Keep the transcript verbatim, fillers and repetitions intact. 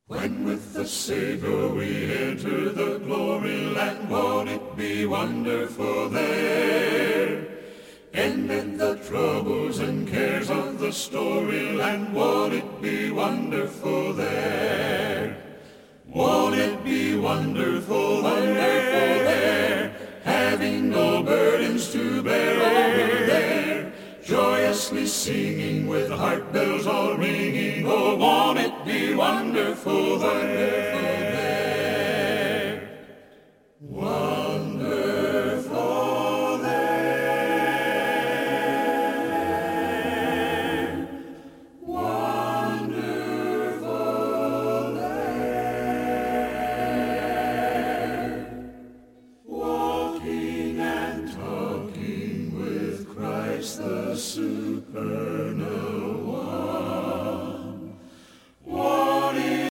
When with the Savior we enter the glory land, won't it be wonderful there? Ended the troubles and cares of the storyland, won't it be wonderful there? Won't it be wonderful, wonderful there? Having no burdens to bear over there, joyously singing with heart bells all ringing, oh, won't it be wonderful, wonderful there?